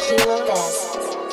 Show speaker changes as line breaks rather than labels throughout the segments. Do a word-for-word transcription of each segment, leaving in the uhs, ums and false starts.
Kilo Best.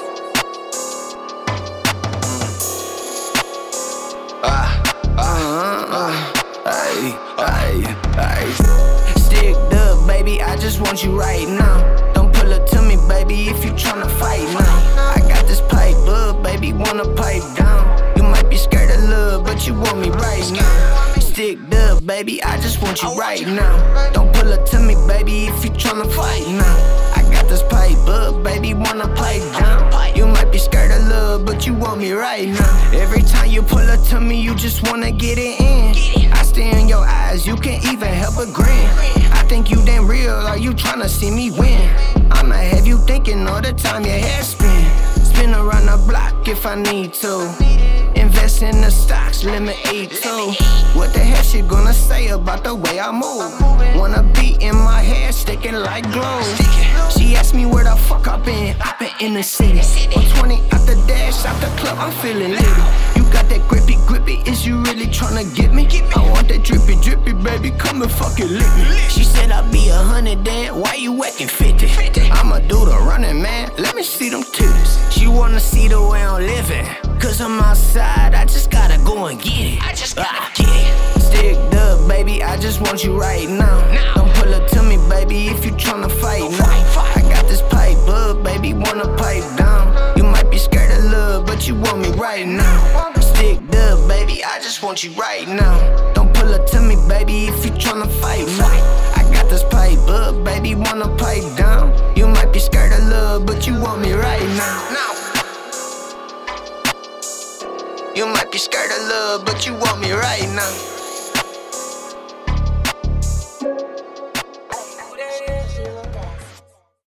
Ah, ah, ah, ay, ay, ay. Stick up, baby, I just want you right now. Don't pull up to me, baby, if you tryna fight now. I got this pipe up, baby, wanna pipe down. You might be scared of love, but you want me right now. Stick up, baby, I just want you right now. Don't pull up to me, baby, if you tryna fight now. I got this pipe up, baby, wanna pipe down. You might be scared of love, but you want me right now. Every time you pull up to me, you just wanna get it in. I stare in your eyes, you can't even help but grin. I think you damn real, are you tryna see me win? I'ma have you thinking all the time your head spin. Spin around the block if I need to. Invest in the stocks, limit eight two. What the hell she gonna say about the way I move? Wanna be in my hair, sticking like glue. She asked me where the fuck I been, I been in the city. one twenty out the dash, out the club, I'm feeling litty. You got that grippy, grippy, is you really tryna get me? I want that drippy, drippy, baby, come and fucking lick me. She said I'll be a hundred then, why you acting fifty? I'ma do the running, man, let me see them titties. She wanna see the way I'm living, cause I'm outside, I just gotta go and get it. I just gotta ah. get it. Sticked up, baby, I just want you right now. now. Don't pull up to me, baby, if you tryna fight now. Fight, fight. I got this pipe up, baby, wanna pipe down. You might be scared of love, but you want me right now. Sticked up, baby, I just want you right now. Don't pull up to me, baby, if you tryna fight now. I got this pipe up, baby, wanna pipe down. You might be scared of love, but you want me right now. now. You might be scared of love, but you want me right now.